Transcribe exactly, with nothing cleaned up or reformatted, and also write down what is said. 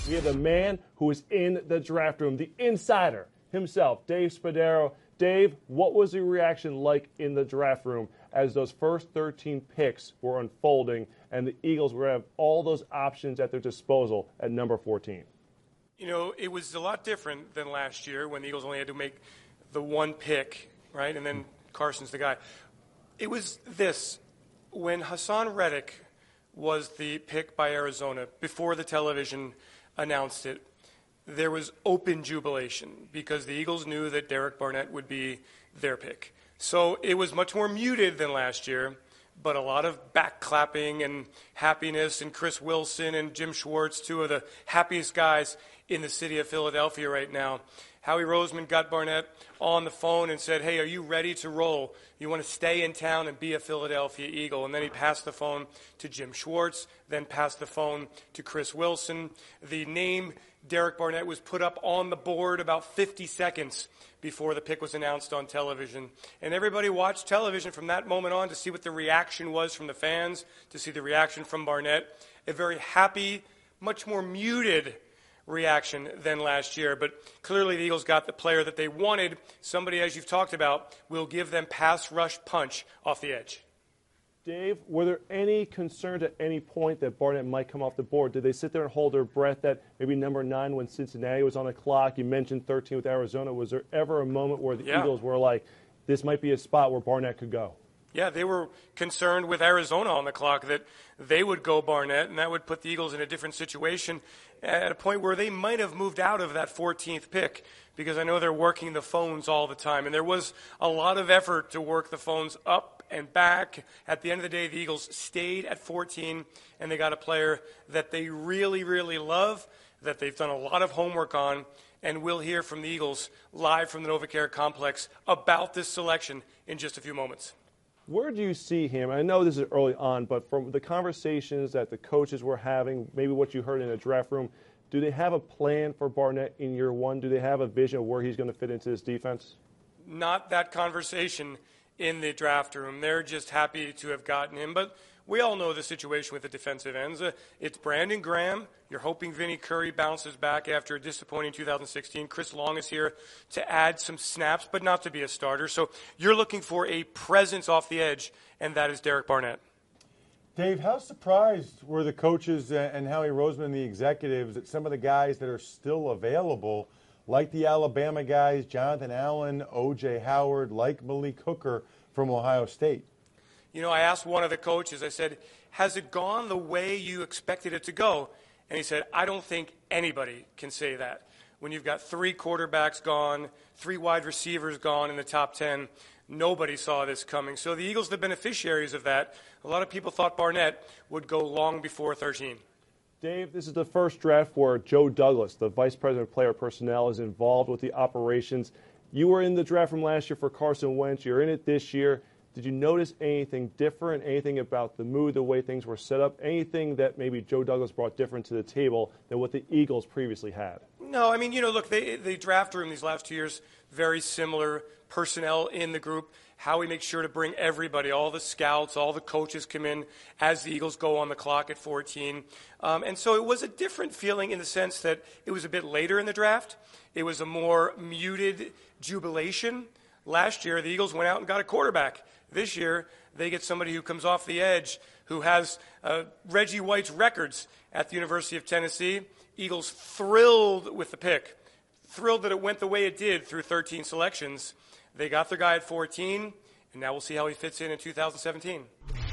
We have the man who is in the draft room, the insider himself, Dave Spadaro. Dave, what was the reaction like in the draft room as those first thirteen picks were unfolding and the Eagles were going to have all those options at their disposal at number fourteen? You know, it was a lot different than last year when the Eagles only had to make the one pick, right? And then Carson's the guy. It was this. When Haason Reddick was the pick by Arizona, before the television announced it, there was open jubilation because the Eagles knew that Derek Barnett would be their pick. So it was much more muted than last year, but a lot of back clapping and happiness, and Chris Wilson and Jim Schwartz, two of the happiest guys in the city of Philadelphia right now. Howie Roseman got Barnett on the phone and said, hey, are you ready to roll? You want to stay in town and be a Philadelphia Eagle? And then he passed the phone to Jim Schwartz, then passed the phone to Chris Wilson. The name Derek Barnett was put up on the board about fifty seconds before the pick was announced on television. And everybody watched television from that moment on to see what the reaction was from the fans, to see the reaction from Barnett. A very happy, much more muted reaction than last year. But clearly the Eagles got the player that they wanted. Somebody, as you've talked about, will give them pass rush punch off the edge. Dave, were there any concerns at any point that Barnett might come off the board? Did they sit there and hold their breath that maybe number nine when Cincinnati was on the clock? You mentioned thirteen with Arizona. Was there ever a moment where the yeah. Eagles were like, this might be a spot where Barnett could go? Yeah, they were concerned with Arizona on the clock that they would go Barnett, and that would put the Eagles in a different situation at a point where they might have moved out of that fourteenth pick, because I know they're working the phones all the time. And there was a lot of effort to work the phones up and back. At the end of the day, the Eagles stayed at fourteen, and they got a player that they really, really love, that they've done a lot of homework on, and we'll hear from the Eagles live from the NovaCare Complex about this selection in just a few moments. Where do you see him? I know this is early on, but from the conversations that the coaches were having, maybe what you heard in the draft room, do they have a plan for Barnett in year one? Do they have a vision of where he's going to fit into this defense? Not that conversation in the draft room. They're just happy to have gotten him. But we all know the situation with the defensive ends. Uh, it's Brandon Graham. You're hoping Vinny Curry bounces back after a disappointing two thousand sixteen. Chris Long is here to add some snaps, but not to be a starter. So you're looking for a presence off the edge, and that is Derek Barnett. Dave, how surprised were the coaches and Howie Roseman and the executives that some of the guys that are still available, like the Alabama guys, Jonathan Allen, O J Howard, like Malik Hooker from Ohio State? You know, I asked one of the coaches, I said, has it gone the way you expected it to go? And he said, I don't think anybody can say that. When you've got three quarterbacks gone, three wide receivers gone in the top ten, nobody saw this coming. So the Eagles, the beneficiaries of that, a lot of people thought Barnett would go long before thirteen. Dave, this is the first draft where Joe Douglas, the Vice President of Player Personnel, is involved with the operations. You were in the draft from last year for Carson Wentz. You're in it this year. Did you notice anything different, anything about the mood, the way things were set up, anything that maybe Joe Douglas brought different to the table than what the Eagles previously had? No, I mean, you know, look, they, the draft room these last two years, very similar personnel in the group. Howie makes sure to bring everybody, all the scouts, all the coaches come in as the Eagles go on the clock at fourteen. Um, and so it was a different feeling in the sense that it was a bit later in the draft. It was a more muted jubilation. Last year, the Eagles went out and got a quarterback. This year, they get somebody who comes off the edge, who has uh, Reggie White's records at the University of Tennessee. Eagles thrilled with the pick, thrilled that it went the way it did through thirteen selections. They got their guy at fourteen, and now we'll see how he fits in in two thousand seventeen.